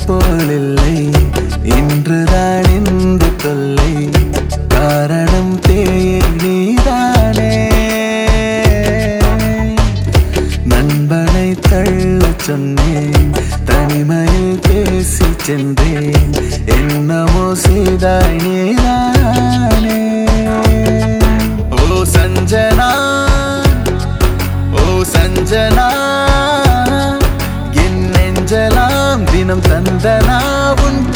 போலில்லை இன்றுதான் இந்த தொல்லை காரணம் தேயை நீதானே நண்பனை தள்ளச் சொன்னேன் தனிமையில் பேசி சென்றேன் என்னமோ செய்தாய் நீதானே ஓ சஞ்சனா ஓ சஞ்சனா என் நெஞ்சலாம் தினம் தந்தனா உன்